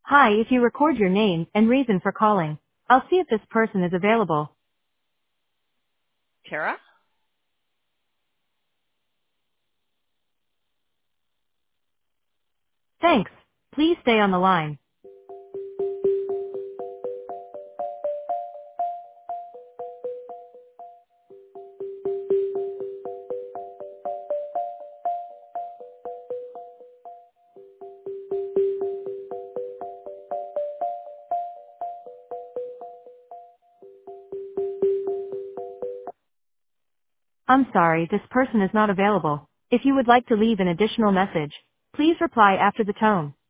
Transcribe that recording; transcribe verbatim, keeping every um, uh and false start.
Hi, if you record your name and reason for calling, I'll see if this person is available. Tara? Thanks. Please stay on the line. I'm sorry, this person is not available. If you would like to leave an additional message, please reply after the tone.